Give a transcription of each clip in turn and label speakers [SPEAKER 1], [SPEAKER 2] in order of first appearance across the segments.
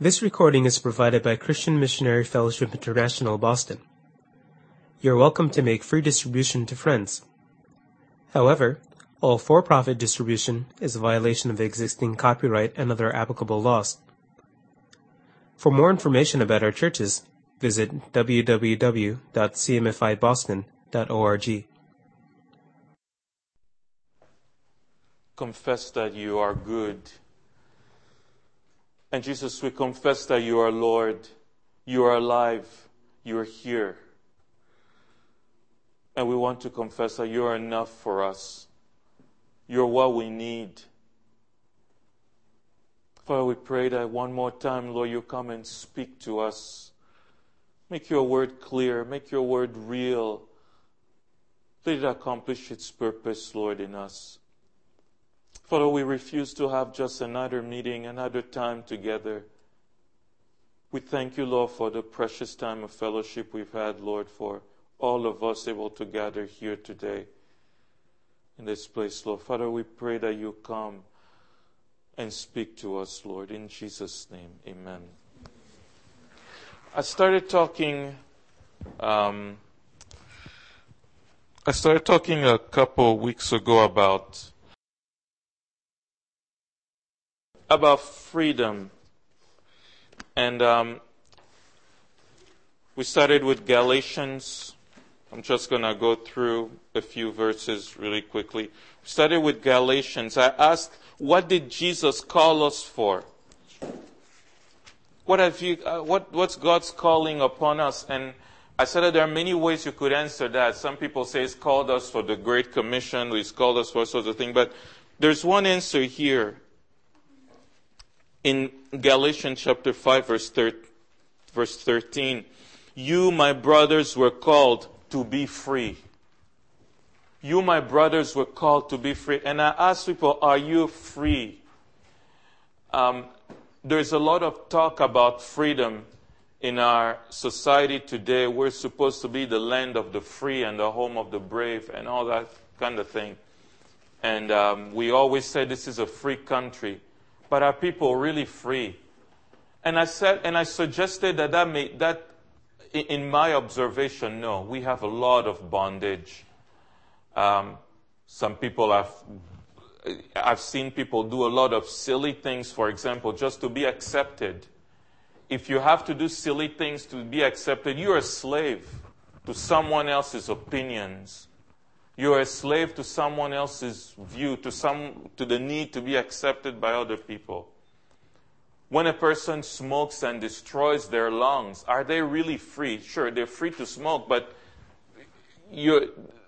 [SPEAKER 1] This recording is provided by Christian Missionary Fellowship International, Boston. You're welcome to make free distribution to friends. However, all for-profit distribution is a violation of existing copyright and other applicable laws. For more information about our churches, visit www.cmfiboston.org.
[SPEAKER 2] Confess that you are good. And Jesus, we confess that you are Lord, you are alive, you are here. And we want to confess that you are enough for us. You're what we need. Father, we pray that one more time, Lord, you come and speak to us. Make your word clear, make your word real. Let it accomplish its purpose, Lord, in us. Father, we refuse to have just another meeting, another time together. We thank you, Lord, for the precious time of fellowship we've had, Lord, for all of us able to gather here today in this place, Lord. Father, we pray that you come and speak to us, Lord, in Jesus' name. Amen. I started talking a couple weeks ago about freedom. And we started with Galatians. I'm just going to go through a few verses really quickly. We started with Galatians. I asked, what did Jesus call us for? What's God's calling upon us? And I said that there are many ways you could answer that. Some people say He's called us for the Great Commission, He's called us for all sorts of things. But there's one answer here. In Galatians chapter 5, verse 13, you, my brothers, were called to be free. You, my brothers, were called to be free. And I ask people, are you free? There's a lot of talk about freedom in our society today. We're supposed to be the land of the free and the home of the brave and all that kind of thing. And we always say this is a free country. But are people really free? And I suggested that in my observation, no, we have a lot of bondage. Some people I've seen people do a lot of silly things, for example, just to be accepted. If you have to do silly things to be accepted, you're a slave to someone else's opinions. You're a slave to someone else's view, to the need to be accepted by other people. When a person smokes and destroys their lungs, are they really free? Sure, they're free to smoke, but you're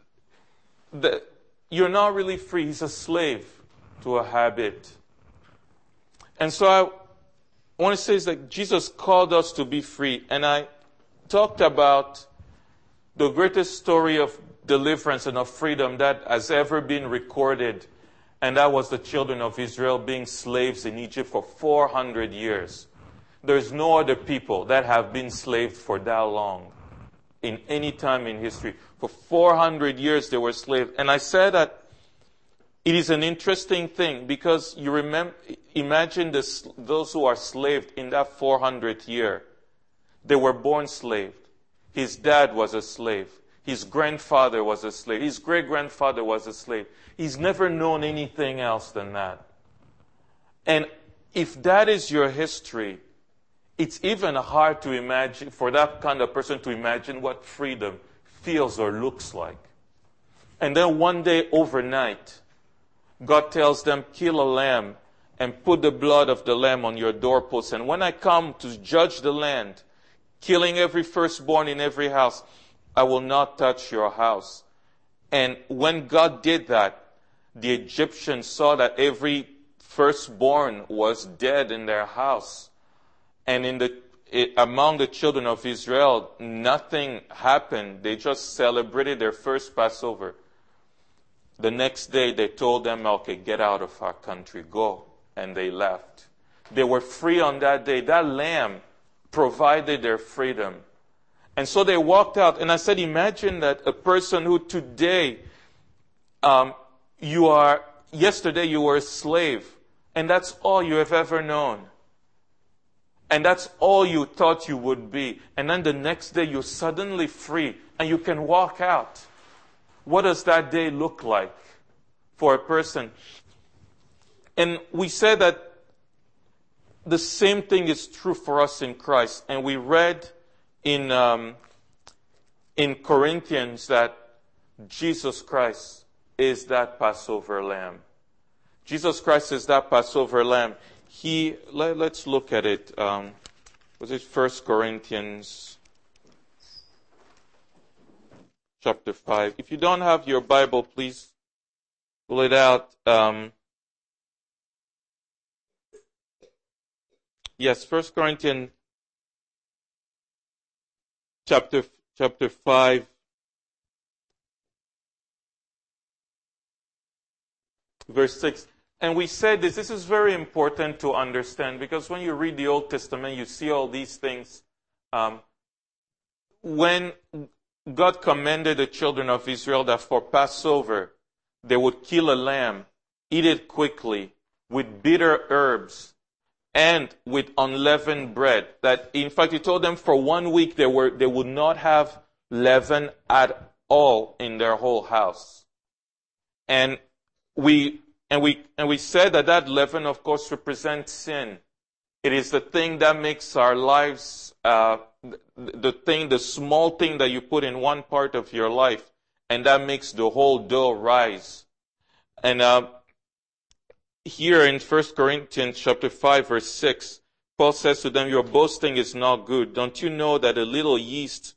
[SPEAKER 2] not really free. He's a slave to a habit. And so I want to say is that Jesus called us to be free. And I talked about the greatest story of deliverance and of freedom that has ever been recorded. And that was the children of Israel being slaves in Egypt for 400 years. There's no other people that have been slaves for that long in any time in history. For 400 years they were slaves. And I said that it is an interesting thing because you imagine those who are slaved in that 400th year. They were born slaved. His dad was a slave. His grandfather was a slave. His great-grandfather was a slave. He's never known anything else than that. And if that is your history, it's even hard to imagine, for that kind of person to imagine what freedom feels or looks like. And then one day, overnight, God tells them, kill a lamb and put the blood of the lamb on your doorpost. And when I come to judge the land, killing every firstborn in every house, I will not touch your house. And when God did that, the Egyptians saw that every firstborn was dead in their house. And among the children of Israel, nothing happened. They just celebrated their first Passover. The next day, they told them, okay, get out of our country, go. And they left. They were free on that day. That lamb provided their freedom. And so they walked out. And I said, imagine that a person who today, yesterday you were a slave. And that's all you have ever known. And that's all you thought you would be. And then the next day you're suddenly free and you can walk out. What does that day look like for a person? And we said that the same thing is true for us in Christ. And we read in Corinthians that Jesus Christ is that Passover lamb. Jesus Christ is that Passover lamb. Let's look at it. Was it 1 Corinthians chapter 5? If you don't have your Bible, please pull it out. Yes, 1 Corinthians chapter 5, verse 6. And we said this is very important to understand, because when you read the Old Testament, you see all these things. When God commanded the children of Israel that for Passover, they would kill a lamb, eat it quickly, with bitter herbs, and with unleavened bread. That, in fact, he told them for 1 week they would not have leaven at all in their whole house. And we said that leaven, of course, represents sin. It is the thing that makes our lives, the small thing that you put in one part of your life, and that makes the whole dough rise. And here in 1 Corinthians chapter 5, verse 6, Paul says to them, your boasting is not good. Don't you know that a little yeast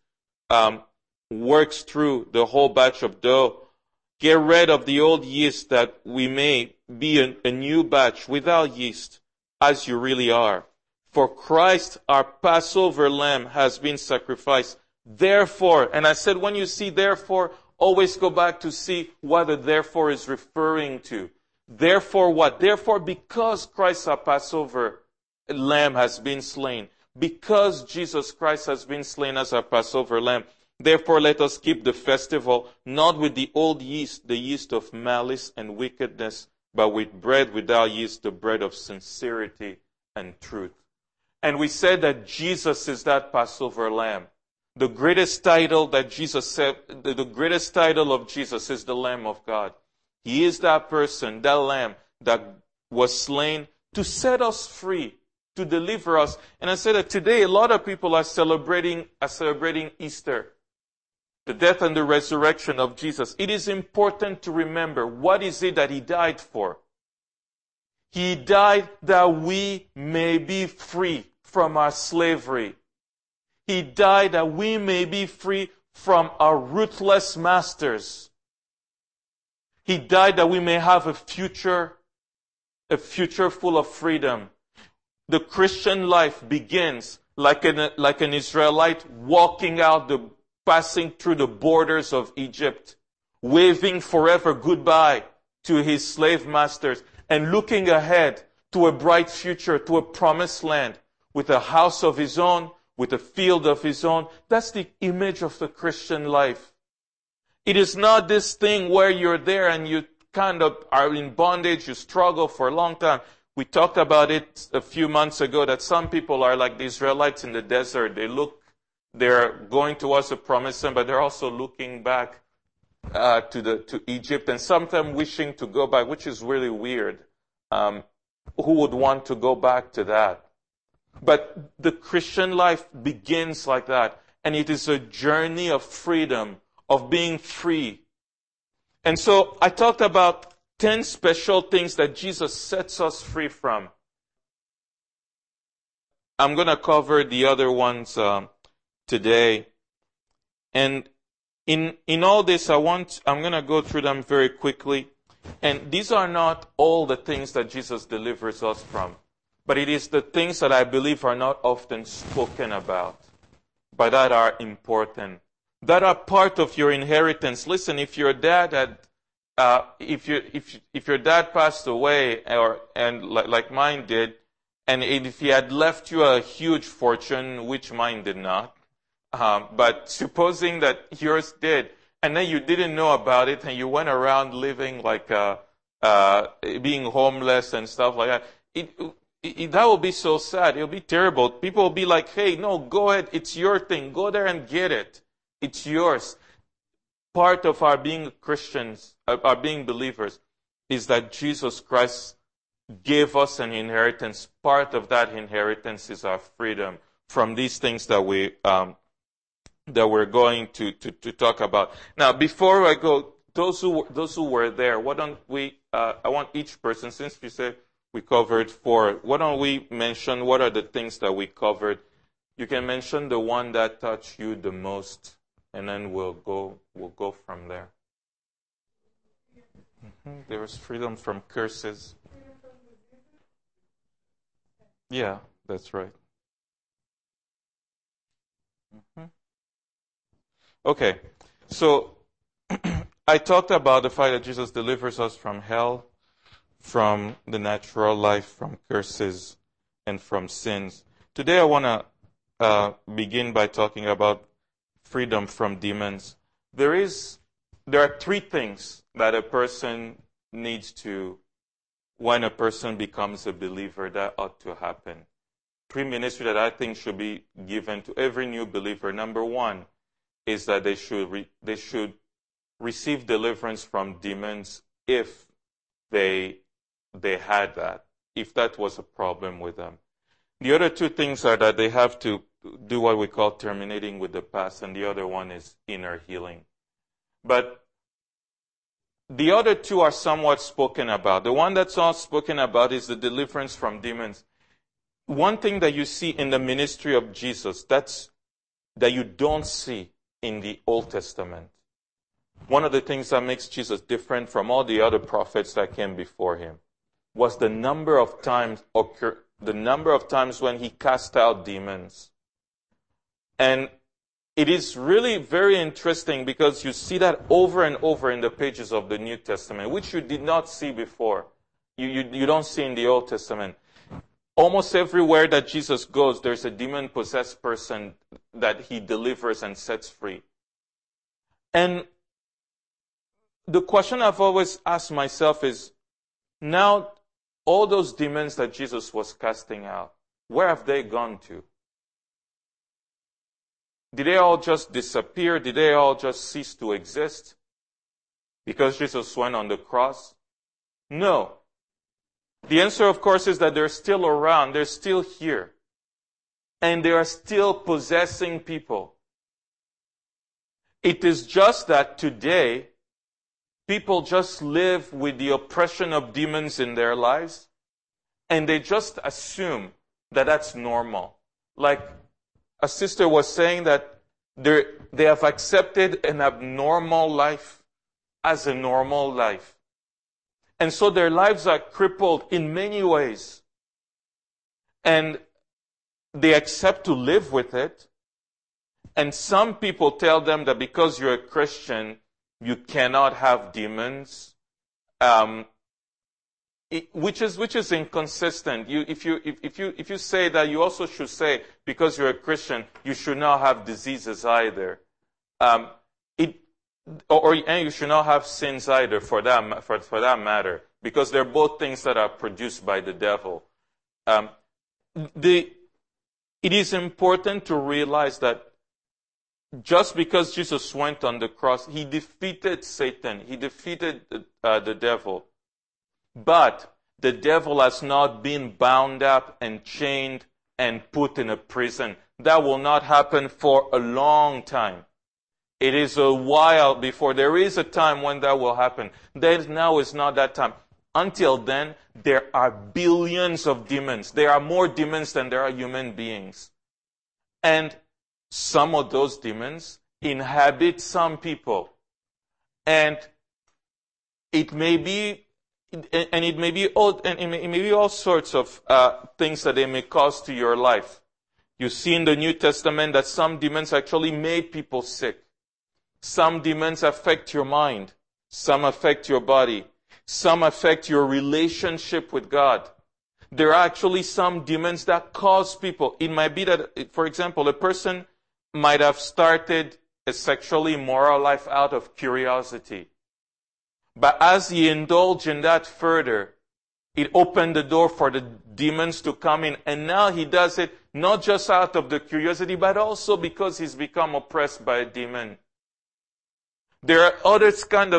[SPEAKER 2] works through the whole batch of dough? Get rid of the old yeast, that we may be a new batch without yeast, as you really are. For Christ, our Passover lamb, has been sacrificed. Therefore, and I said, when you see therefore, always go back to see what the therefore is referring to. Therefore what? Therefore, because Christ, our Passover lamb, has been slain. Because Jesus Christ has been slain as our Passover lamb. Therefore, let us keep the festival, not with the old yeast, the yeast of malice and wickedness, but with bread without yeast, the bread of sincerity and truth. And we said that Jesus is that Passover lamb. The greatest title that Jesus said, the greatest title of Jesus is the Lamb of God. He is that person, that lamb that was slain to set us free, to deliver us. And I said that today a lot of people are celebrating Easter, the death and the resurrection of Jesus. It is important to remember, what is it that He died for? He died that we may be free from our slavery. He died that we may be free from our ruthless masters. He died that we may have a future full of freedom. The Christian life begins like an Israelite walking out, passing through the borders of Egypt, waving forever goodbye to his slave masters, and looking ahead to a bright future, to a promised land, with a house of his own, with a field of his own. That's the image of the Christian life. It is not this thing where you're there and you kind of are in bondage, you struggle for a long time. We talked about it a few months ago, that some people are like the Israelites in the desert. They're going towards the promised land, but they're also looking back to Egypt, and sometimes wishing to go back, which is really weird. Who would want to go back to that? But the Christian life begins like that, and it is a journey of freedom, of being free. And so I talked about 10 special things that Jesus sets us free from. I'm going to cover the other ones today. And in all this, I'm going to go through them very quickly. And these are not all the things that Jesus delivers us from, but it is the things that I believe are not often spoken about, but that are important, that are part of your inheritance. Listen, if your dad had, if your dad passed away, like mine did, and if he had left you a huge fortune, which mine did not, but supposing that yours did, and then you didn't know about it, and you went around living like being homeless and stuff like that, that will be so sad. It'll be terrible. People will be like, hey, no, go ahead. It's your thing. Go there and get it. It's yours. Part of our being Christians, our being believers, is that Jesus Christ gave us an inheritance. Part of that inheritance is our freedom from these things that that we're going to talk about. Now, before I go, those who were there, why don't we? I want each person, since we said we covered 4, why don't we mention what are the things that we covered? You can mention the one that touched you the most, and then we'll go from there. There was freedom from curses. Yeah, that's right. Okay, so I talked about the fact that Jesus delivers us from hell, from the natural life, from curses, and from sins. Today I want to begin by talking about freedom from demons. There are 3 things that a person needs to, when a person becomes a believer, that ought to happen. 3 ministry that I think should be given to every new believer. Number 1 is that they should receive deliverance from demons if they had that, if that was a problem with them. The other 2 things are that they have to do what we call terminating with the past, and the other one is inner healing. But the other 2 are somewhat spoken about. The one that's not spoken about is the deliverance from demons. One thing that you see in the ministry of Jesus that you don't see in the Old Testament. One of the things that makes Jesus different from all the other prophets that came before him was the number of times when he cast out demons. And it is really very interesting because you see that over and over in the pages of the New Testament, which you did not see before. You don't see in the Old Testament. Almost everywhere that Jesus goes, there's a demon-possessed person that he delivers and sets free. And the question I've always asked myself is, now all those demons that Jesus was casting out, where have they gone to? Did they all just disappear? Did they all just cease to exist because Jesus went on the cross? No. The answer, of course, is that they're still around. They're still here. And they are still possessing people. It is just that today, people just live with the oppression of demons in their lives, and they just assume that that's normal. Like a sister was saying that they have accepted an abnormal life as a normal life. And so their lives are crippled in many ways. And they accept to live with it. And some people tell them that because you're a Christian, you cannot have demons, which is inconsistent. If you say that, you also should say because you're a Christian, you should not have diseases either, and you should not have sins either, for that matter, because they're both things that are produced by the devil. It is important to realize that just because Jesus went on the cross, he defeated Satan, he defeated the devil. But the devil has not been bound up and chained and put in a prison. That will not happen for a long time. It is a while before. There is a time when that will happen. Now is not that time. Until then, there are billions of demons. There are more demons than there are human beings. And some of those demons inhabit some people. And it may be all sorts of things that they may cause to your life. You see in the New Testament that some demons actually made people sick. Some demons affect your mind. Some affect your body. Some affect your relationship with God. There are actually some demons that cause people. It might be that, for example, a person might have started a sexually immoral life out of curiosity. But as he indulged in that further, It opened the door for the demons to come in. And now he does it not just out of the curiosity, but also because he's become oppressed by a demon. There are other kinds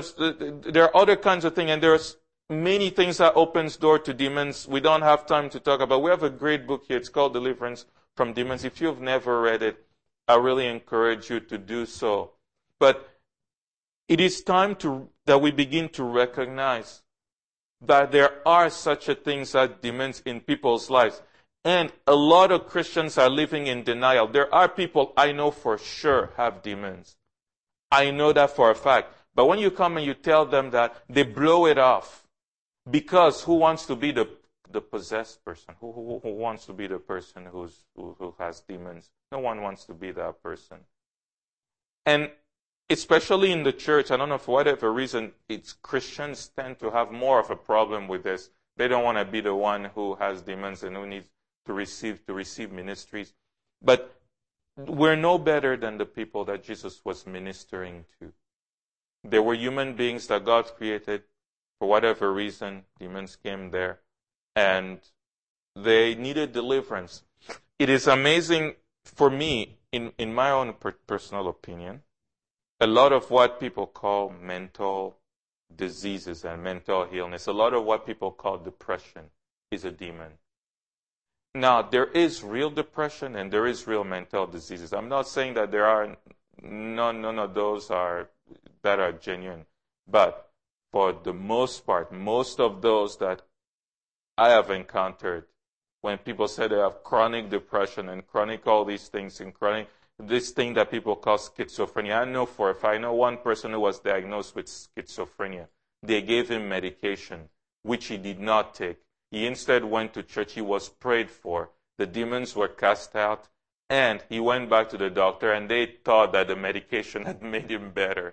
[SPEAKER 2] of things, and there's many things that opens door to demons. We don't have time to talk about. We have a great book here. It's called Deliverance from Demons. If you've never read it, I really encourage you to do so. But it is time that we begin to recognize that there are such a things as demons in people's lives. And a lot of Christians are living in denial. There are people I know for sure have demons. I know that for a fact. But when you come and you tell them that, they blow it off. Because who wants to be the possessed person? Who wants to be the person who has demons? No one wants to be that person. And especially in the church, I don't know, for whatever reason, Christians tend to have more of a problem with this. They don't want to be the one who has demons and who needs to receive ministries. But we're no better than the people that Jesus was ministering to. They were human beings that God created. For whatever reason, demons came there, and they needed deliverance. It is amazing for me, in my own personal opinion, a lot of what people call mental diseases and mental illness, a lot of what people call depression is a demon. Now, there is real depression and there is real mental diseases. I'm not saying that there are none of those that are genuine, but for the most part, most of those that I have encountered, when people say they have chronic depression and chronic all these things and chronic this thing that people call schizophrenia. I know one person who was diagnosed with schizophrenia. They gave him medication, which he did not take. He instead went to church. He was prayed for. The demons were cast out. And he went back to the doctor, and they thought that the medication had made him better,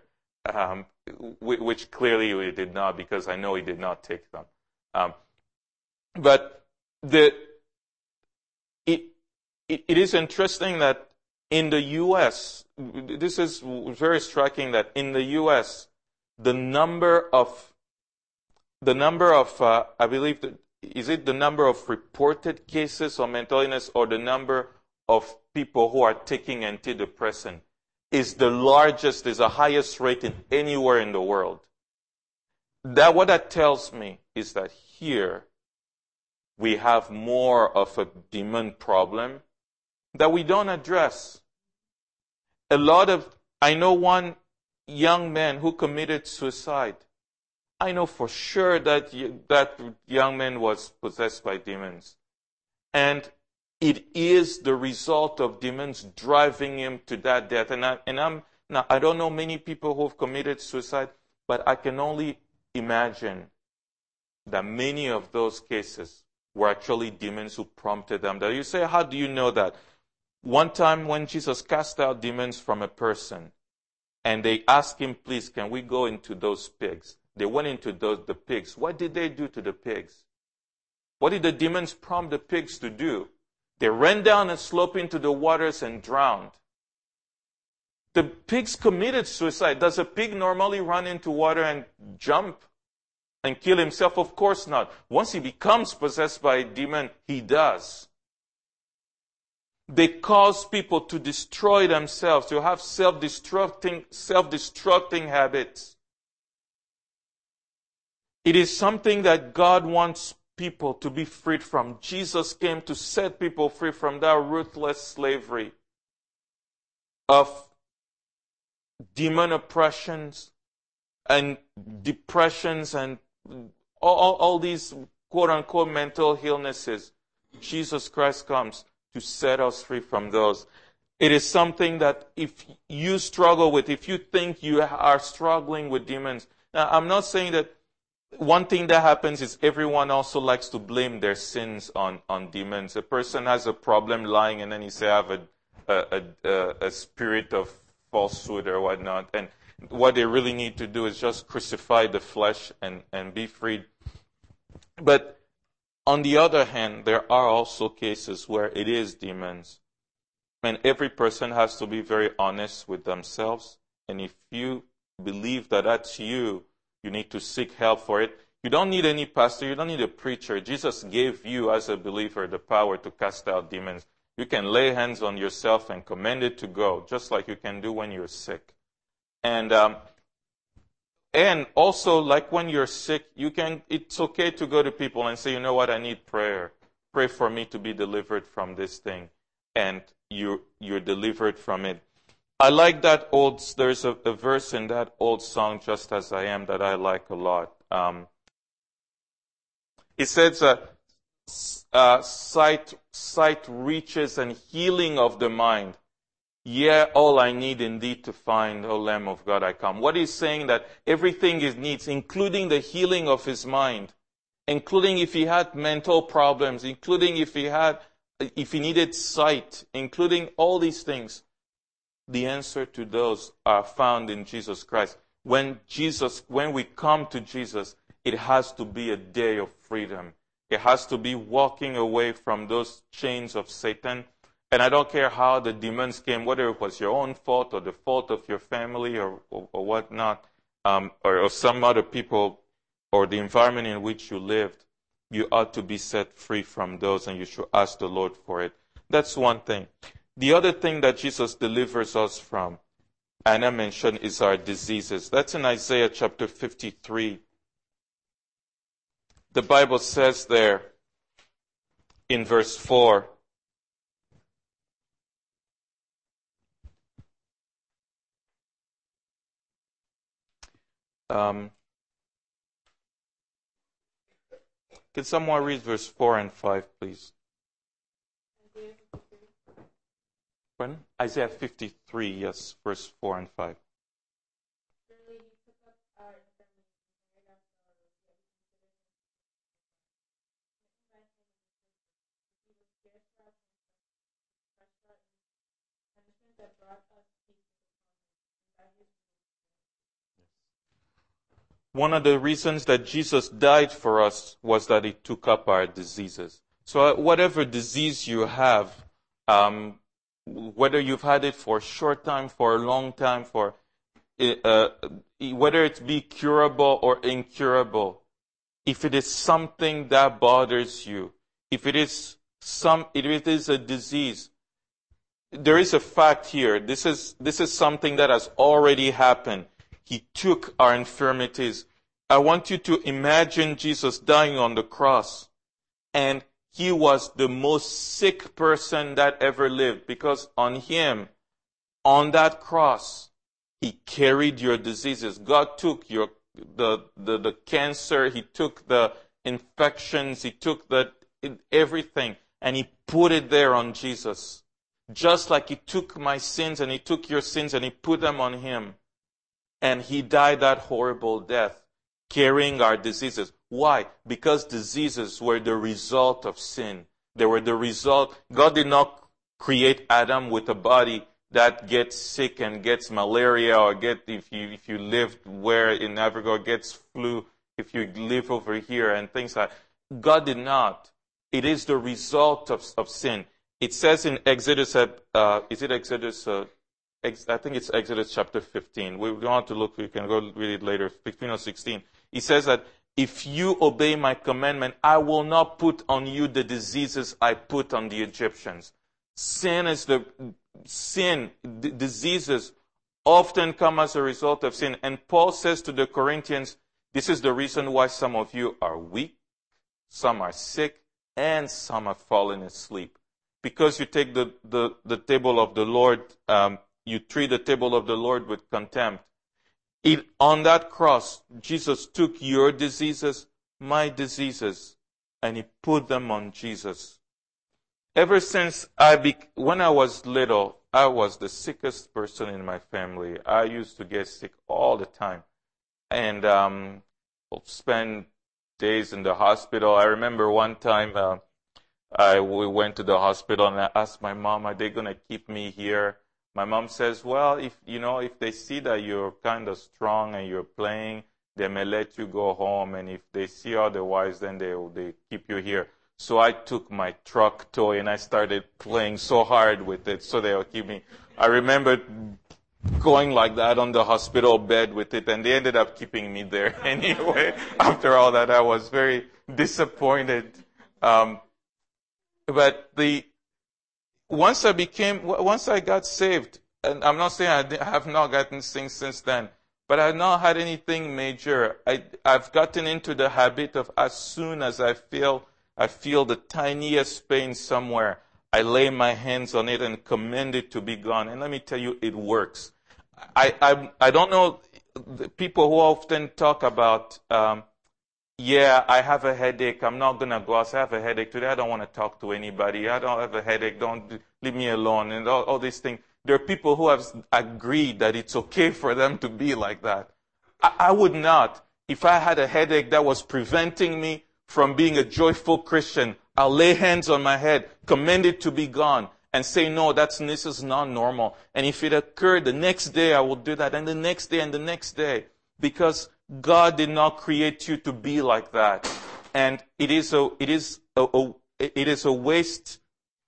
[SPEAKER 2] which clearly it did not, because I know he did not take them. But it is interesting that in the U.S., this is very striking that in the U.S., the number of I believe that, is it the number of reported cases of mental illness or the number of people who are taking antidepressant is the largest, is the highest rate in anywhere in the world. What that tells me is that here we have more of a demon problem that we don't address. I know one young man who committed suicide. I know for sure that that young man was possessed by demons. And it is the result of demons driving him to that death. I don't know many people who have committed suicide, but I can only imagine that many of those cases were actually demons who prompted them. You say, how do you know that? One time when Jesus cast out demons from a person, and they asked him, please, can we go into those pigs? They went into the pigs. What did they do to the pigs? What did the demons prompt the pigs to do? They ran down a slope into the waters and drowned. The pigs committed suicide. Does a pig normally run into water and jump and kill himself? Of course not. Once he becomes possessed by a demon, he does. They cause people to destroy themselves, to have self-destructing habits. It is something that God wants people to be freed from. Jesus came to set people free from that ruthless slavery of demon oppressions and depressions and all these quote-unquote mental illnesses. Jesus Christ comes to set us free from those. It is something that if you struggle with, if you think you are struggling with demons, now I'm not saying that one thing that happens is everyone also likes to blame their sins on demons. A person has a problem lying and then he say, I have a spirit of falsehood or whatnot. And what they really need to do is just crucify the flesh and be freed. But on the other hand, there are also cases where it is demons. And every person has to be very honest with themselves. And if you believe that that's you, you need to seek help for it. You don't need any pastor. You don't need a preacher. Jesus gave you, as a believer, the power to cast out demons. You can lay hands on yourself and command it to go, just like you can do when you're sick. And also, like when you're sick, it's okay to go to people and say, you know what, I need prayer. Pray for me to be delivered from this thing. And you're delivered from it. I like that there's a verse in that old song, Just As I Am, that I like a lot. It says, sight reaches and healing of the mind. Yeah, all I need indeed to find, O Lamb of God, I come. What he's saying that everything he needs, including the healing of his mind, including if he had mental problems, including if he needed sight, including all these things, the answer to those are found in Jesus Christ. When we come to Jesus, it has to be a day of freedom. It has to be walking away from those chains of Satan. And I don't care how the demons came, whether it was your own fault or the fault of your family or whatnot, or some other people or the environment in which you lived, you ought to be set free from those, and you should ask the Lord for it. That's one thing. The other thing that Jesus delivers us from, and I mentioned, is our diseases. That's in Isaiah chapter 53. The Bible says there in verse 4, can someone read verse 4 and 5, please? Pardon? Isaiah 53, yes, verse 4 and 5. One of the reasons that Jesus died for us was that he took up our diseases. So whatever disease you have, whether you've had it for a short time, for a long time, whether it be curable or incurable, if it is something that bothers you, if it is a disease, there is a fact here. This is something that has already happened. He took our infirmities. I want you to imagine Jesus dying on the cross, and he was the most sick person that ever lived, because on him, on that cross, he carried your diseases. God took the cancer, he took the infections, he took everything, and he put it there on Jesus. Just like he took my sins and he took your sins and he put them on him. And he died that horrible death, carrying our diseases. Why? Because diseases were the result of sin. They were the result. God did not create Adam with a body that gets sick and gets malaria, or if you live where in Africa, gets flu, if you live over here and things like that. God did not. It is the result of sin. It says in Exodus, is it Exodus? I think it's Exodus chapter 15. We don't have to look. We can go read it later, 15 or 16. It says that if you obey my commandment, I will not put on you the diseases I put on the Egyptians. Diseases often come as a result of sin. And Paul says to the Corinthians, this is the reason why some of you are weak, some are sick, and some have fallen asleep. Because you take the table of the Lord, you treat the table of the Lord with contempt. On that cross, Jesus took your diseases, my diseases, and he put them on Jesus. Ever since when I was little, I was the sickest person in my family. I used to get sick all the time. And spend days in the hospital. I remember one time we went to the hospital and I asked my mom, are they going to keep me here? My mom says, well, if they see that you're kind of strong and you're playing, they may let you go home. And if they see otherwise, then they keep you here. So I took my truck toy and I started playing so hard with it so they'll keep me. I remember going like that on the hospital bed with it, and they ended up keeping me there anyway. After all that, I was very disappointed. But once I got saved, and I'm not saying I have not gotten things since then, but I've not had anything major. I've gotten into the habit of, as soon as I feel the tiniest pain somewhere, I lay my hands on it and command it to be gone. And let me tell you, it works. I don't know, the people who often talk about, I have a headache. I'm not going to go out. I have a headache today. I don't want to talk to anybody. I don't have a headache. Don't leave me alone. And all these things. There are people who have agreed that it's okay for them to be like that. I would not. If I had a headache that was preventing me from being a joyful Christian, I'll lay hands on my head, command it to be gone, and say, no, this is not normal. And if it occurred the next day, I will do that, and the next day, and the next day. Because God did not create you to be like that. And it is a waste.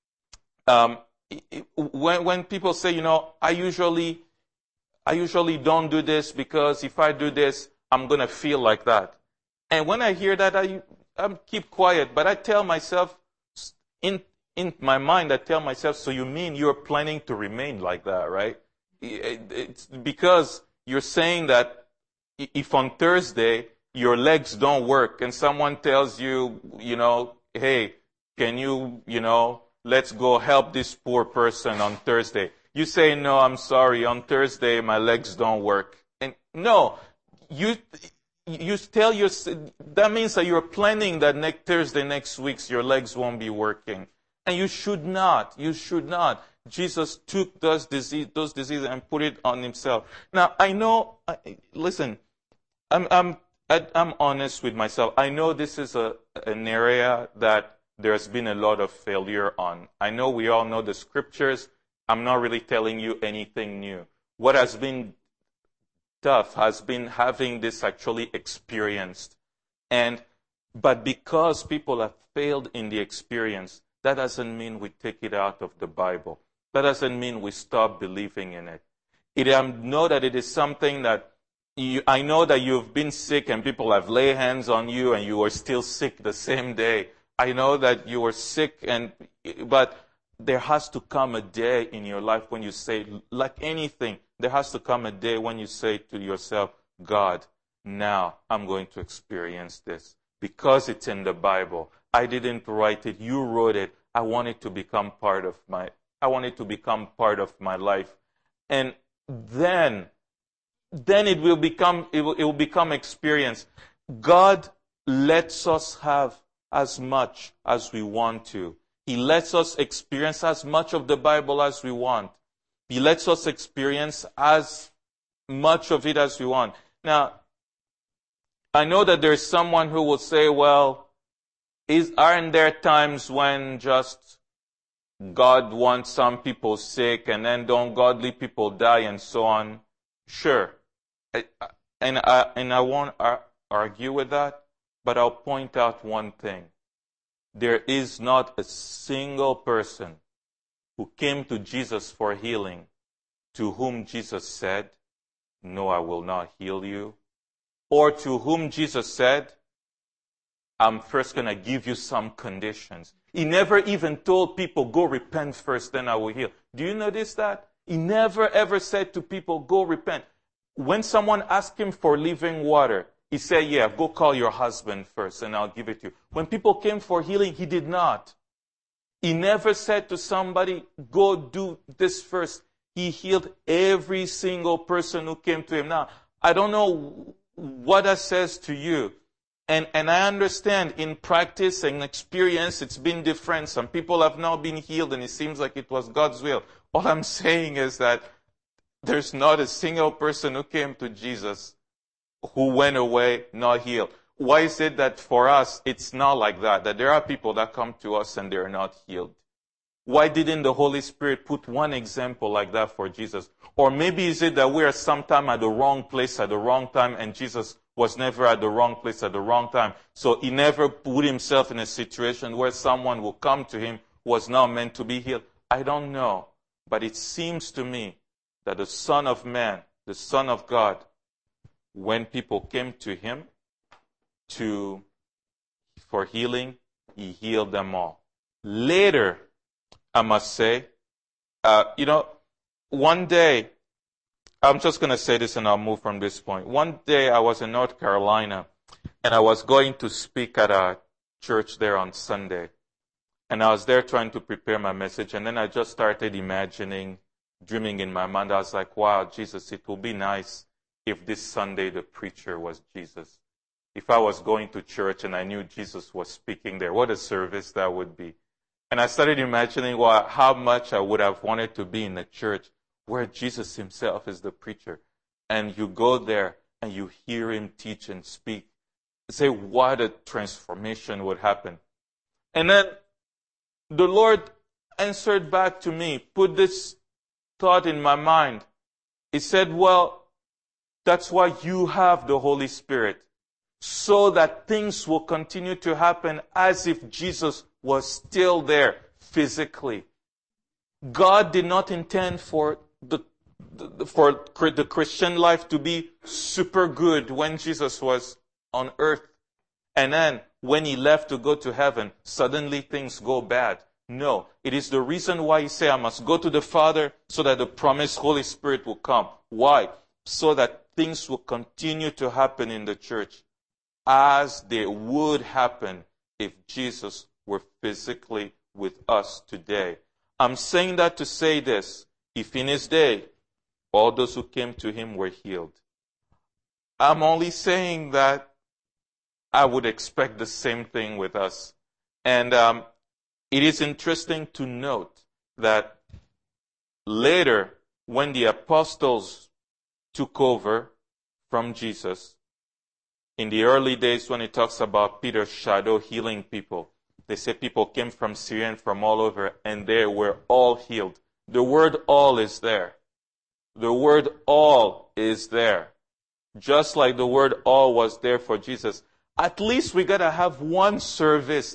[SPEAKER 2] When people say, I usually don't do this because if I do this, I'm going to feel like that. And when I hear that, I keep quiet. But I tell myself, in my mind, I tell myself, so you mean you're planning to remain like that, right? It's because you're saying that if on Thursday your legs don't work and someone tells you, hey, can you, let's go help this poor person on Thursday. You say, no, I'm sorry, on Thursday my legs don't work. And no, you tell that means that you're planning that next Thursday, next week, your legs won't be working. And you should not. You should not. Jesus took those diseases and put it on himself. Now, I know, listen, I'm honest with myself. I know this is an area that there's been a lot of failure on. I know we all know the scriptures. I'm not really telling you anything new. What has been tough has been having this actually experienced. But because people have failed in the experience, that doesn't mean we take it out of the Bible. That doesn't mean we stop believing in it. I know that it is something that I know that you've been sick and people have laid hands on you and you were still sick the same day. I know that you were sick, but there has to come a day in your life when you say, like anything, there has to come a day when you say to yourself, God, now I'm going to experience this. Because it's in the Bible. I didn't write it. You wrote it. I want it to become part of my life. And then it will become experience. God lets us have as much as we want to. He lets us experience as much of the Bible as we want. He lets us experience as much of it as we want. Now, I know that there's someone who will say, well, aren't there times when just God wants some people sick and then don't godly people die and so on? Sure. And I won't argue with that, but I'll point out one thing. There is not a single person who came to Jesus for healing to whom Jesus said, no, I will not heal you. Or to whom Jesus said, I'm first going to give you some conditions. He never even told people, go repent first, then I will heal. Do you notice that? He never ever said to people, go repent. When someone asked him for living water, he said, yeah, go call your husband first and I'll give it to you. When people came for healing, he did not. He never said to somebody, go do this first. He healed every single person who came to him. Now, I don't know what that says to you. And I understand in practice and experience it's been different. Some people have not been healed and it seems like it was God's will. All I'm saying is that there's not a single person who came to Jesus who went away not healed. Why is it that for us it's not like that? That there are people that come to us and they're not healed? Why didn't the Holy Spirit put one example like that for Jesus? Or maybe is it that we are sometime at the wrong place at the wrong time and Jesus was never at the wrong place at the wrong time. So he never put himself in a situation where someone will come to him who was not meant to be healed. I don't know. But it seems to me that the Son of Man, the Son of God, when people came to him for healing, he healed them all. Later, I must say, one day, I'm just going to say this and I'll move from this point. One day I was in North Carolina and I was going to speak at a church there on Sunday. And I was there trying to prepare my message, and then I just started imagining, dreaming in my mind. I was like, wow, Jesus, it would be nice if this Sunday the preacher was Jesus. If I was going to church and I knew Jesus was speaking there, what a service that would be. And I started imagining how much I would have wanted to be in a church where Jesus himself is the preacher. And you go there and you hear him teach and speak. Say what a transformation would happen. And then the Lord answered back to me, put this thought in my mind. He said, well, that's why you have the Holy Spirit, so that things will continue to happen as if Jesus was still there physically. God did not intend for the Christian life to be super good when Jesus was on earth. And then when he left to go to heaven, suddenly things go bad. No, it is the reason why he said, I must go to the Father so that the promised Holy Spirit will come. Why? So that things will continue to happen in the church as they would happen if Jesus were physically with us today. I'm saying that to say this. If in his day, all those who came to him were healed, I'm only saying that I would expect the same thing with us. And it is interesting to note that later, when the apostles took over from Jesus, in the early days when it talks about Peter's shadow healing people, they say people came from Syria and from all over, and they were all healed. The word all is there. The word all is there. Just like the word all was there for Jesus. At least we got to have one service,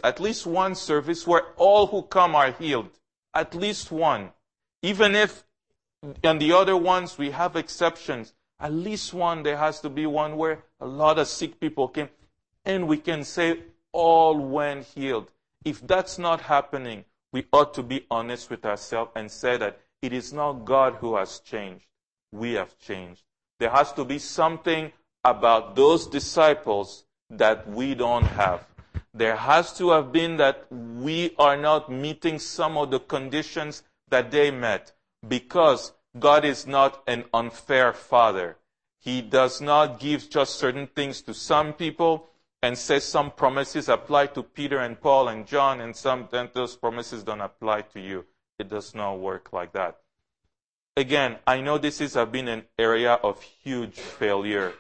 [SPEAKER 2] where all who come are healed. At least one. Even if in the other ones we have exceptions, at least one, there has to be one where a lot of sick people came and we can say all went healed. If that's not happening, we ought to be honest with ourselves and say that it is not God who has changed. We have changed. There has to be something about those disciples that we don't have. There has to have been that we are not meeting some of the conditions that they met, because God is not an unfair Father. He does not give just certain things to some people and says some promises apply to Peter and Paul and John, and those promises don't apply to you. It does not work like that. Again, I know this has been an area of huge failure.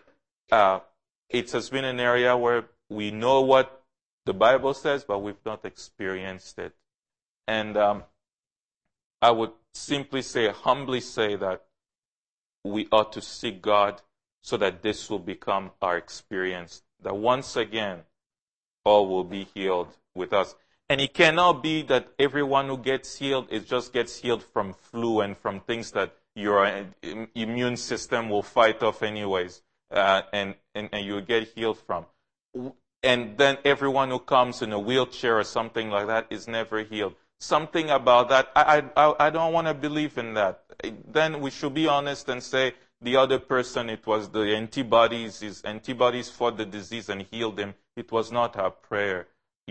[SPEAKER 2] It has been an area where we know what the Bible says, but we've not experienced it. And I would humbly say that we ought to seek God so that this will become our experience. That once again, all will be healed with us. And it cannot be that everyone who gets healed, it just gets healed from flu and from things that your immune system will fight off anyways. And you get healed from. And then everyone who comes in a wheelchair or something like that is never healed. Something about that, I don't want to believe in that. Then we should be honest and say the other person, it was the antibodies, his antibodies fought the disease and healed him. It was not our prayer.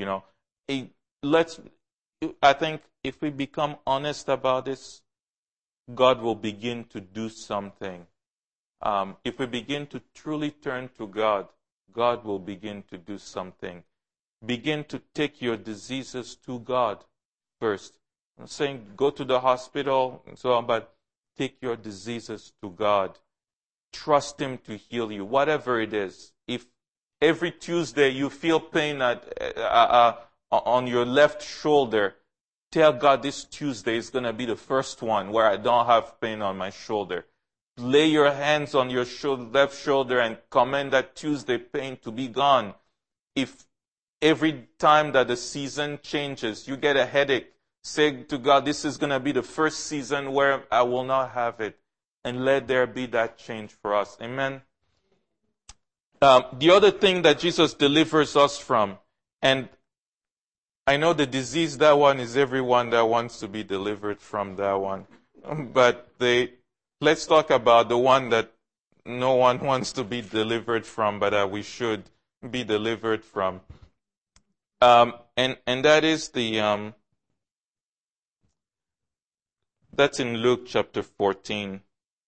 [SPEAKER 2] I think if we become honest about this, God will begin to do something. If we begin to truly turn to God, God will begin to do something. Begin to take your diseases to God first. I'm saying go to the hospital and so on, but take your diseases to God. Trust Him to heal you, whatever it is. If every Tuesday you feel pain on your left shoulder, tell God this Tuesday is going to be the first one where I don't have pain on my shoulder. Lay your hands on your left shoulder and command that Tuesday pain to be gone. If every time that the season changes, you get a headache, say to God, this is going to be the first season where I will not have it. and let there be that change for us. Amen. The other thing that Jesus delivers us from, and I know the disease, that one is everyone that wants to be delivered from that one. But let's talk about the one that no one wants to be delivered from, but that we should be delivered from. And that is that's in Luke chapter 14.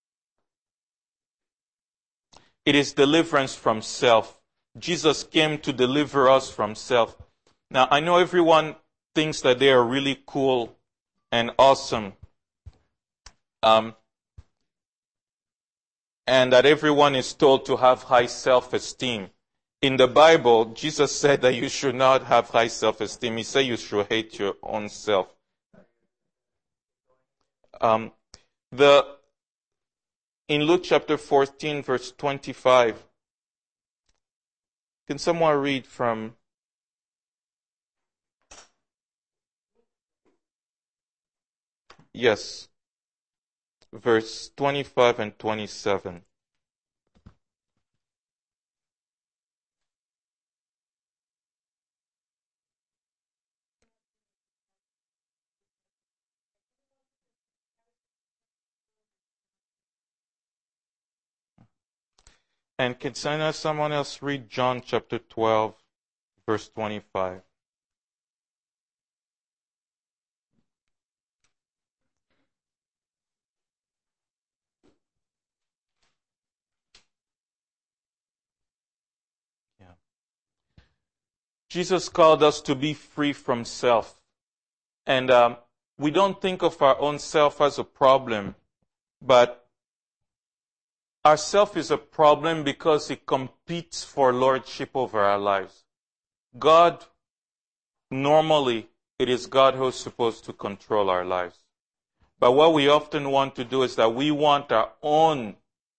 [SPEAKER 2] It is deliverance from self. Jesus came to deliver us from self. Now, I know everyone thinks that they are really cool and awesome. And that everyone is told to have high self-esteem. In the Bible, Jesus said that you should not have high self-esteem. He said you should hate your own self. In Luke chapter 14, verse 25, can someone read from... Yes, verse 25 and 27. And can someone else read John chapter 12, verse 25? Yeah. Jesus called us to be free from self. And we don't think of our own self as a problem, but our self is a problem because it competes for lordship over our lives. God, normally, it is God who's supposed to control our lives. But what we often want to do is that we want our own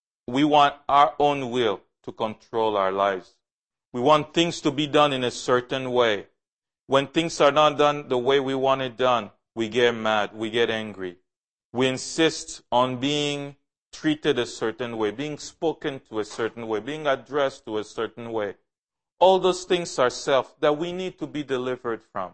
[SPEAKER 2] will to control our lives. We want things to be done in a certain way. When things are not done the way we want it done, we get mad, we get angry. We insist on being treated a certain way, being spoken to a certain way, being addressed to a certain way. All those things are self that we need to be delivered from.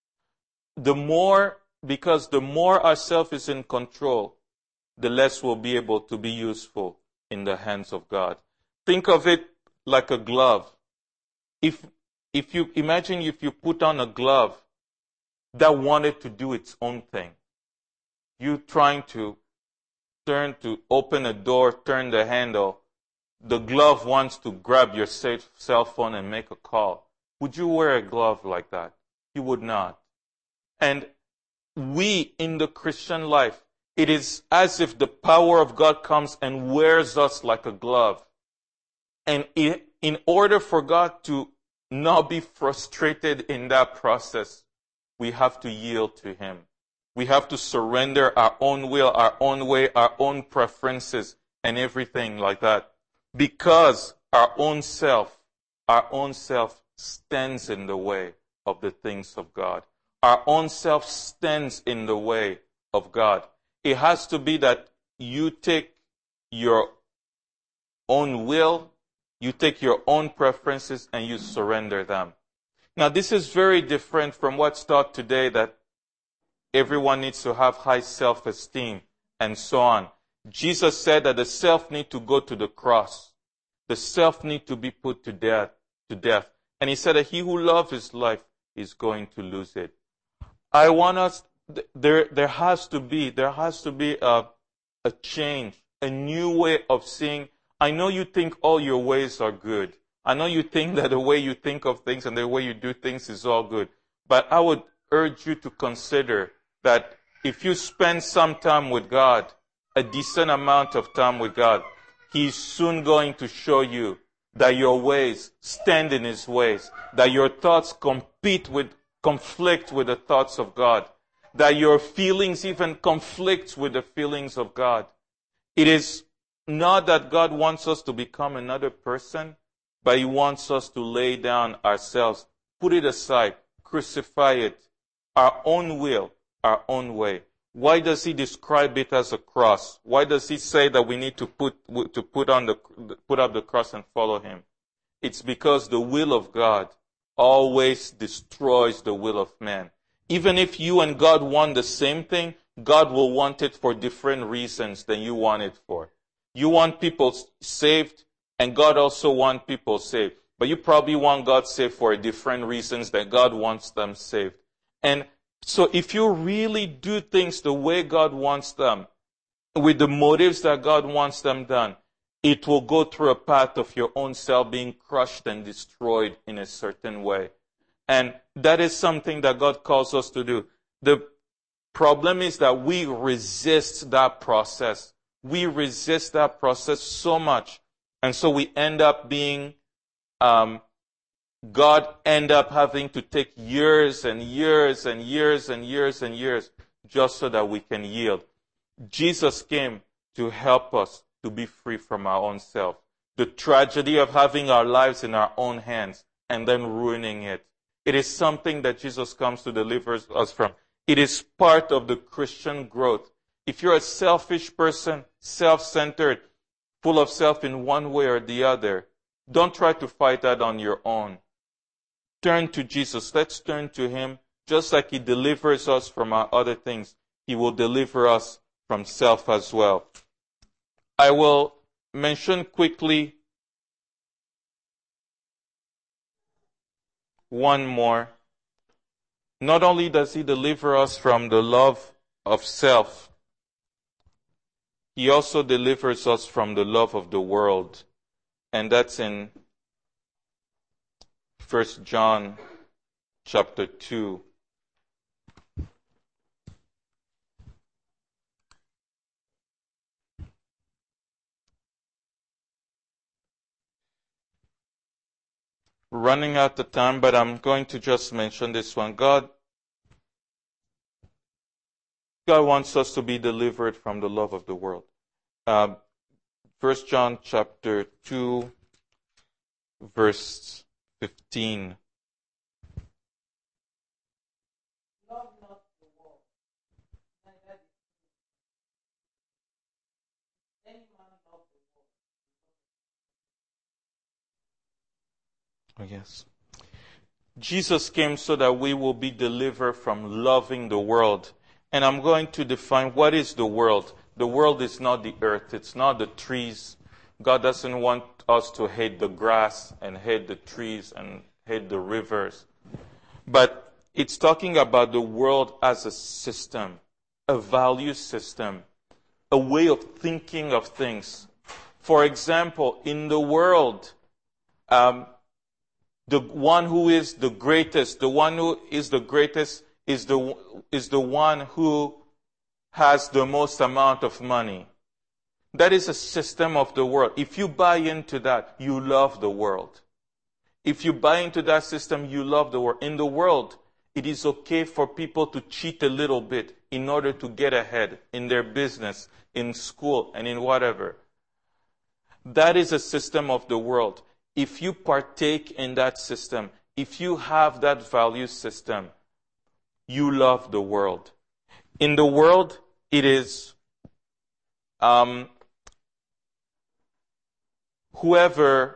[SPEAKER 2] Because the more our self is in control, the less we'll be able to be useful in the hands of God. Think of it like a glove. If you imagine if you put on a glove that wanted to do its own thing, you trying to open a door, turn the handle, the glove wants to grab your cell phone and make a call. Would you wear a glove like that? You would not. And we, in the Christian life, it is as if the power of God comes and wears us like a glove. And in order for God to not be frustrated in that process, we have to yield to Him. We have to surrender our own will, our own way, our own preferences, and everything like that. Because our own self stands in the way of the things of God. Our own self stands in the way of God. It has to be that you take your own will, you take your own preferences, and you surrender them. Now, this is very different from what's taught today, that everyone needs to have high self-esteem and so on. Jesus said that the self need to go to the cross. The self need to be put to death. And He said that he who loves his life is going to lose it. I want us, there has to be a change, a new way of seeing. I know you think all your ways are good. I know you think that the way you think of things and the way you do things is all good. But I would urge you to consider that if you spend some time with God, a decent amount of time with God, He's soon going to show you that your ways stand in His ways, that your thoughts conflict with the thoughts of God, that your feelings even conflict with the feelings of God. It is not that God wants us to become another person, but He wants us to lay down ourselves, put it aside, crucify it, our own will, our own way. Why does he describe it as a cross? Why does he say that we need to put up the cross and follow him? It's because the will of God always destroys the will of man. Even if you and God want the same thing, God will want it for different reasons than you want it for. You want people saved, and God also wants people saved. But you probably want God saved for different reasons than God wants them saved. And so if you really do things the way God wants them, with the motives that God wants them done, it will go through a path of your own self being crushed and destroyed in a certain way. And that is something that God calls us to do. The problem is that we resist that process. We resist that process so much. And so we end up being, God end up having to take years and years and years and years and years just so that we can yield. Jesus came to help us to be free from our own self. The tragedy of having our lives in our own hands and then ruining it. It is something that Jesus comes to deliver us from. It is part of the Christian growth. If you're a selfish person, self-centered, full of self in one way or the other, don't try to fight that on your own. Turn to Jesus. Let's turn to him. Just like he delivers us from our other things, he will deliver us from self as well. I will mention quickly one more. Not only does he deliver us from the love of self, he also delivers us from the love of the world. And that's in 1 John chapter 2. Running out of time, but I'm going to just mention this one. God wants us to be delivered from the love of the world. 1 John chapter 2, verse 15.
[SPEAKER 3] Love not the world, neither any man love the world.
[SPEAKER 2] Oh, yes. Jesus came so that we will be delivered from loving the world. And I'm going to define what is the world. The world is not the earth. It's not the trees. God doesn't want us to hate the grass and hate the trees and hate the rivers. But it's talking about the world as a system, a value system, a way of thinking of things. For example, in the world, the one who is the greatest, the one who is the greatest is the one who has the most amount of money. That is a system of the world. If you buy into that, you love the world. If you buy into that system, you love the world. In the world, it is okay for people to cheat a little bit in order to get ahead in their business, in school, and in whatever. That is a system of the world. If you partake in that system, if you have that value system, you love the world. In the world, it is whoever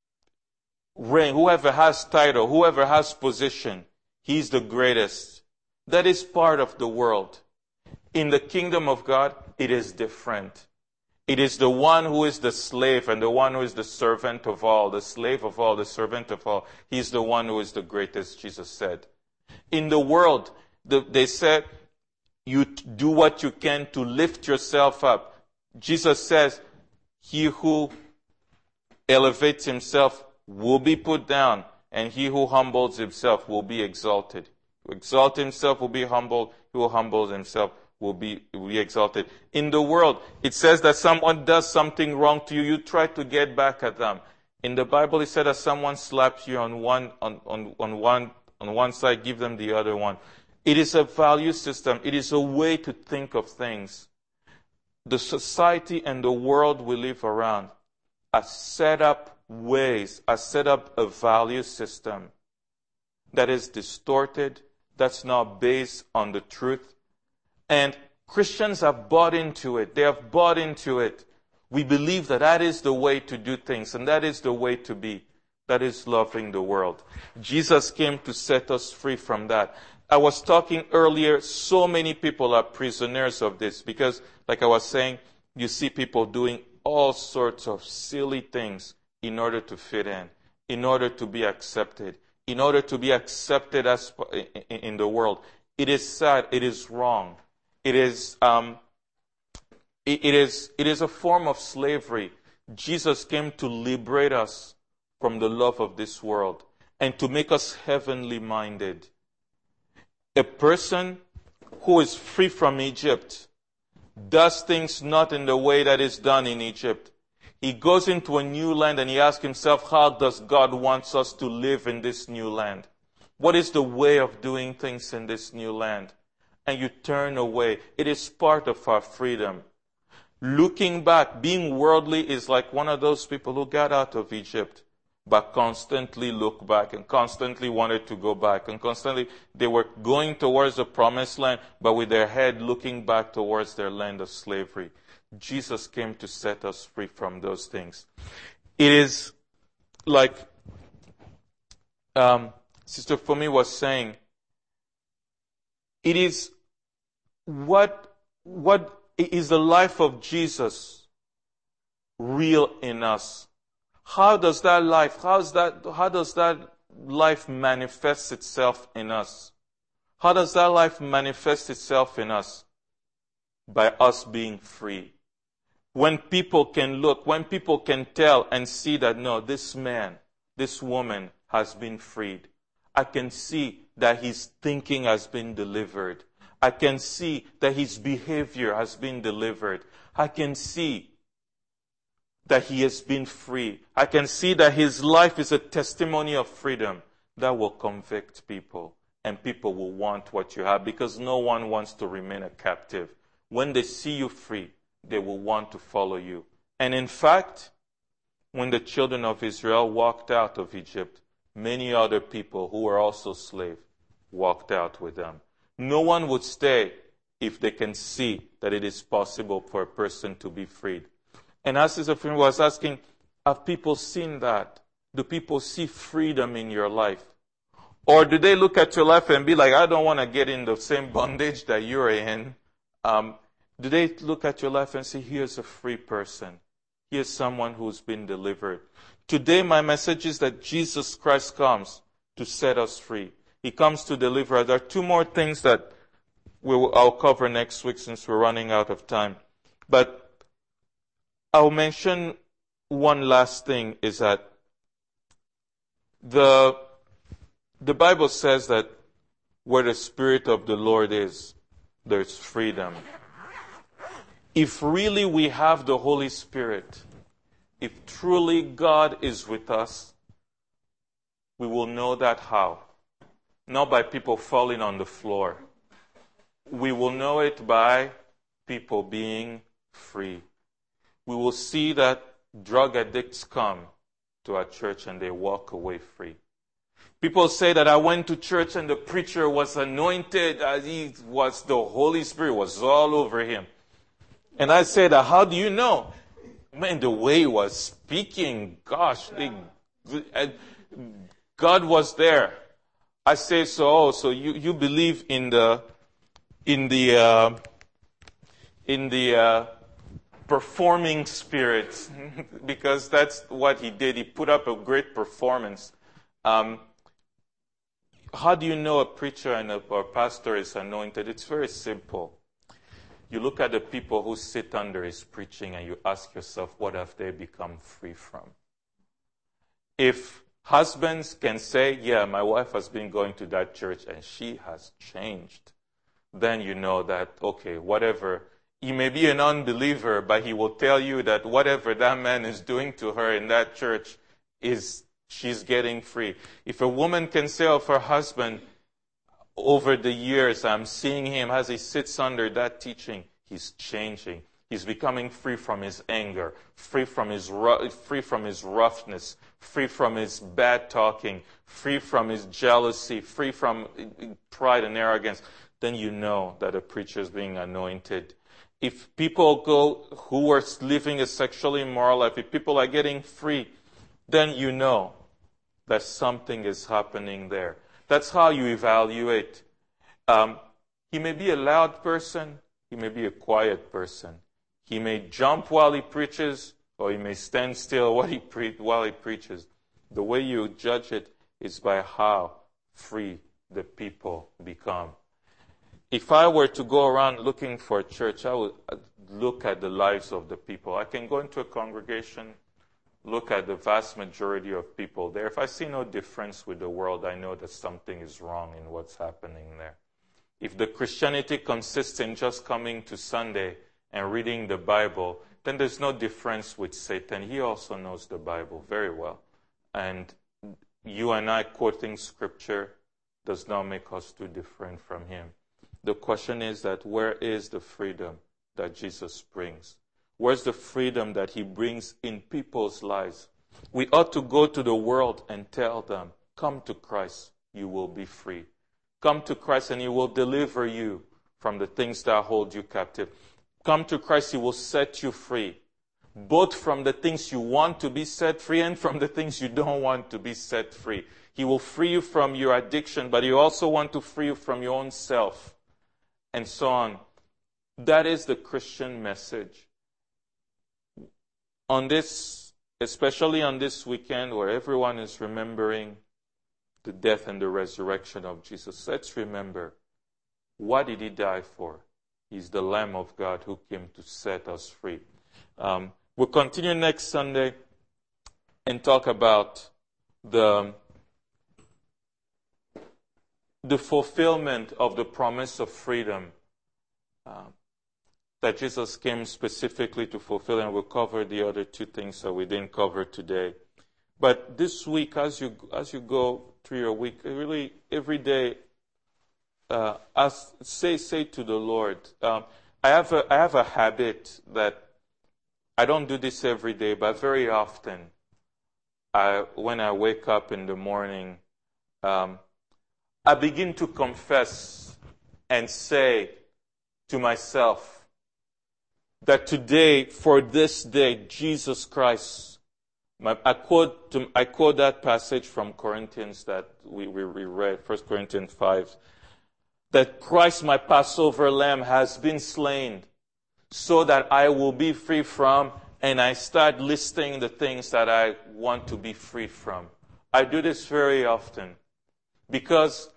[SPEAKER 2] has title, whoever has position, he's the greatest. That is part of the world. In the kingdom of God, it is different. It is the one who is the slave and the one who is the servant of all, the slave of all, the servant of all. He's the one who is the greatest, Jesus said. In the world, they said, you do what you can to lift yourself up. Jesus says, he who elevates himself will be put down, and he who humbles himself will be exalted. Who exalts himself will be humbled. He who humbles himself will be exalted. In the world, it says that someone does something wrong to you, you try to get back at them. In the Bible, it said that someone slaps you on one side, give them the other one. It is a value system. It is a way to think of things. The society and the world we live around are set up a value system that is distorted, that's not based on the truth. And Christians have bought into it. They have bought into it. We believe that that is the way to do things, and that is the way to be. That is loving the world. Jesus came to set us free from that. I was talking earlier, so many people are prisoners of this because, like I was saying, you see people doing all sorts of silly things in order to fit in order to be accepted, in order to be accepted as in the world. It is sad. It is wrong. It is a form of slavery. Jesus came to liberate us from the love of this world and to make us heavenly minded. A person who is free from Egypt does things not in the way that is done in Egypt. He goes into a new land and he asks himself, how does God want us to live in this new land? What is the way of doing things in this new land? And you turn away. It is part of our freedom. Looking back, being worldly is like one of those people who got out of Egypt, but constantly looked back and constantly wanted to go back. And constantly they were going towards the promised land, but with their head looking back towards their land of slavery. Jesus came to set us free from those things. It is like Sister Fumi was saying, it is what is the life of Jesus real in us? How does that life manifest itself in us? How does that life manifest itself in us? By us being free. When people can look, when people can tell and see that, no, this man, this woman has been freed. I can see that his thinking has been delivered. I can see that his behavior has been delivered. I can see that he has been free. I can see that his life is a testimony of freedom. That will convict people, and people will want what you have, because no one wants to remain a captive. When they see you free, they will want to follow you. And in fact, when the children of Israel walked out of Egypt, many other people who were also slaves walked out with them. No one would stay if they can see that it is possible for a person to be freed. And as Sister friend was asking, have people seen that? Do people see freedom in your life? Or do they look at your life and be like, I don't want to get in the same bondage that you're in? Do they look at your life and say, here's a free person. Here's someone who's been delivered. Today, my message is that Jesus Christ comes to set us free. He comes to deliver us. There are two more things that I'll cover next week since we're running out of time. But I'll mention one last thing, is that the Bible says that where the Spirit of the Lord is, there's freedom. If really we have the Holy Spirit, if truly God is with us, we will know that how? Not by people falling on the floor. We will know it by people being free. We will see that drug addicts come to our church and they walk away free. People say that I went to church and the preacher was anointed, the Holy Spirit was all over him. And I say that, how do you know? Man, the way he was speaking, gosh, God was there. I say, so you believe in the performing spirit, because that's what he did. He put up a great performance. How do you know a preacher or pastor is anointed? It's very simple. You look at the people who sit under his preaching and you ask yourself, what have they become free from? If husbands can say, yeah, my wife has been going to that church and she has changed, then you know that, okay, whatever. He may be an unbeliever, but he will tell you that whatever that man is doing to her in that church she's getting free. If a woman can say of her husband, over the years, I'm seeing him as he sits under that teaching, he's changing. He's becoming free from his anger, free from his roughness, free from his bad talking, free from his jealousy, free from pride and arrogance. then you know that a preacher is being anointed. If people go who are living a sexually immoral life, if people are getting free, then you know that something is happening there. That's how you evaluate. He may be a loud person, he may be a quiet person. He may jump while he preaches, or he may stand still while he preaches. The way you judge it is by how free the people become. If I were to go around looking for a church, I would look at the lives of the people. I can go into a congregation, look at the vast majority of people there. If I see no difference with the world, I know that something is wrong in what's happening there. If the Christianity consists in just coming to Sunday and reading the Bible, then there's no difference with Satan. He also knows the Bible very well. And you and I quoting Scripture does not make us too different from him. The question is that where is the freedom that Jesus brings? Where's the freedom that he brings in people's lives? We ought to go to the world and tell them, come to Christ, you will be free. Come to Christ and he will deliver you from the things that hold you captive. Come to Christ, he will set you free, both from the things you want to be set free and from the things you don't want to be set free. He will free you from your addiction, but he also wants to free you from your own self, and so on. That is the Christian message. On this, especially on this weekend where everyone is remembering the death and the resurrection of Jesus, let's remember, what did he die for? He's the Lamb of God who came to set us free. We'll continue next Sunday and talk about the fulfillment of the promise of freedom that Jesus came specifically to fulfill, and we'll cover the other two things that we didn't cover today. But this week, as you go through your week, really every day, say to the Lord. I have a habit that I don't do this every day, but very often, when I wake up in the morning, I begin to confess and say to myself that today, for this day, Jesus Christ, I quote that passage from Corinthians that we read, 1 Corinthians 5, that Christ, my Passover lamb, has been slain so that I will be free from, and I start listing the things that I want to be free from. I do this very often because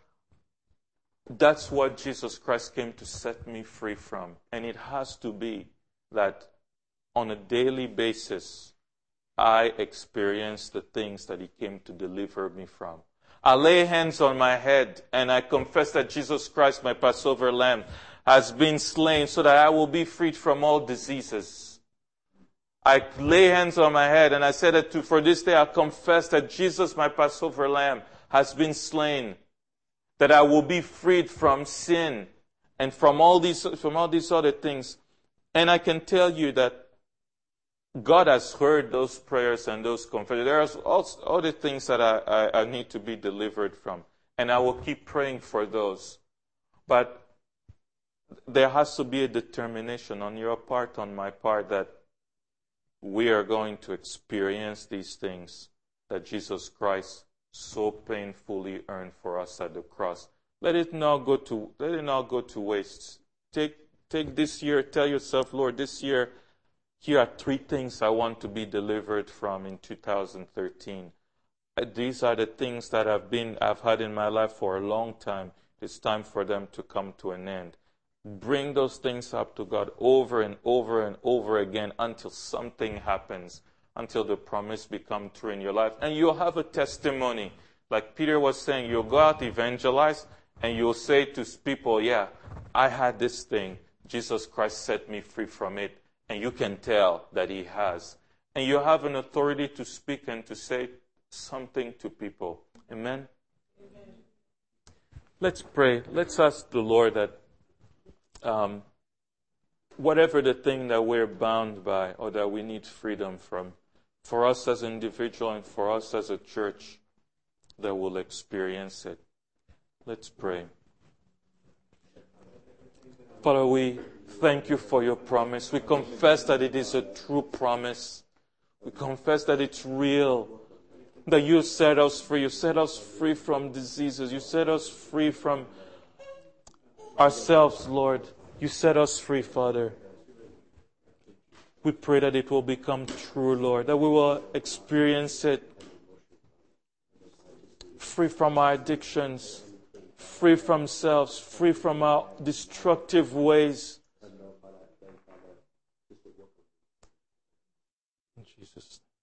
[SPEAKER 2] that's what Jesus Christ came to set me free from. And it has to be that on a daily basis, I experience the things that he came to deliver me from. I lay hands on my head and I confess that Jesus Christ, my Passover lamb, has been slain so that I will be freed from all diseases. I lay hands on my head and I said that for this day I confess that Jesus, my Passover lamb, has been slain, that I will be freed from sin and from all these other things. And I can tell you that God has heard those prayers and those confessions. There are also other things that I need to be delivered from. And I will keep praying for those. But there has to be a determination on your part, on my part, that we are going to experience these things that Jesus Christ so painfully earned for us at the cross. Let it not go to waste. Take this year, tell yourself, Lord, this year, here are 3 things I want to be delivered from in 2013. These are the things that I've had in my life for a long time. It's time for them to come to an end. Bring those things up to God over and over and over again until something happens, until the promise becomes true in your life. And you'll have a testimony. Like Peter was saying, you'll go out, evangelize, and you'll say to people, yeah, I had this thing. Jesus Christ set me free from it. And you can tell that he has. And you have an authority to speak and to say something to people. Amen? Amen. Let's pray. Let's ask the Lord that whatever the thing that we're bound by or that we need freedom from, for us as an individual and for us as a church, that we'll experience it. Let's pray. Father, we thank you for your promise. We confess that it is a true promise. We confess that it's real, that you set us free. You set us free from diseases. You set us free from ourselves, Lord. You set us free, Father. We pray that it will become true, Lord, that we will experience it free from our addictions, free from selves, free from our destructive ways. In Jesus' name.